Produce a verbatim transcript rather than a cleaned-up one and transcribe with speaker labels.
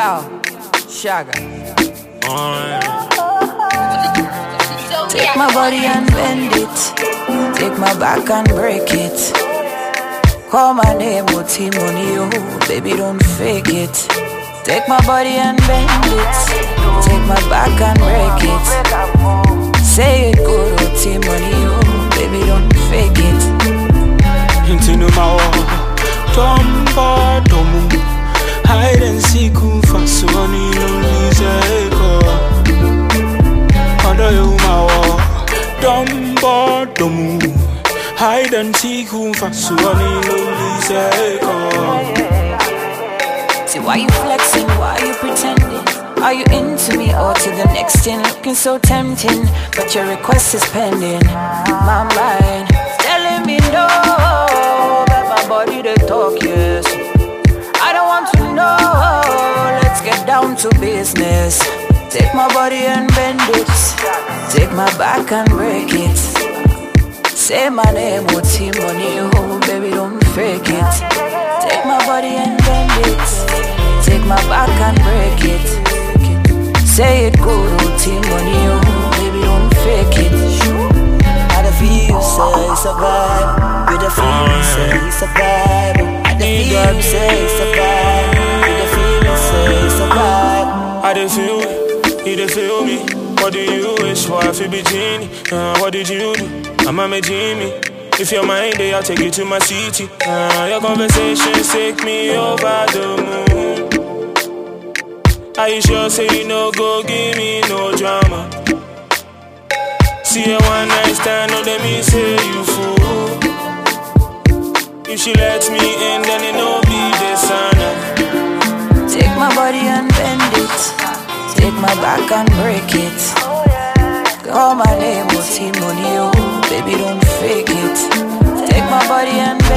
Speaker 1: Yo, Shagga. Take my body and bend it. Take my back and break it. Call my name, Oti Money, oh, baby, don't fake it. Take my body and bend it. Take my back and break it. Say it good, Oti Money, oh, baby, don't fake it.
Speaker 2: Into no more, tomba tomu. Hide and seek who fast money no lizeko. Under you my wall, tomba tomu. Hide and seek who fast money no lizeko.
Speaker 1: See why you flexing, why you pretending? Are you into me or to the next thing? Looking so tempting, but your request is pending. My mind telling me no, but my body they talk yes. I don't want to know, let's get down to business. Take my body and bend it. Take my back and break it. Say my name, Oti Money, oh baby don't fake it. Take my body and bend it. Take my back and break it. Say it good, Oti Money, oh baby don't fake it. How the feel say it's a vibe. With the feel say it's a vibe. How the feel say it's a vibe. With the feel say it's a vibe.
Speaker 2: I dey feel it, you dey feel me. What do you wish for? I feel be genie. Uh, what did you do? I'm a Jimmy. If you're mine, then I'll take you to my city. Uh, your conversations take me over the moon. Are you sure say you no go give me no drama? See a one night stand, no let me say you fool. If she lets me in, then it no be dishonor.
Speaker 1: Take my body and bend it. Take my back and break it. Call my name, Oti Money, oh baby don't fake it. Take my body and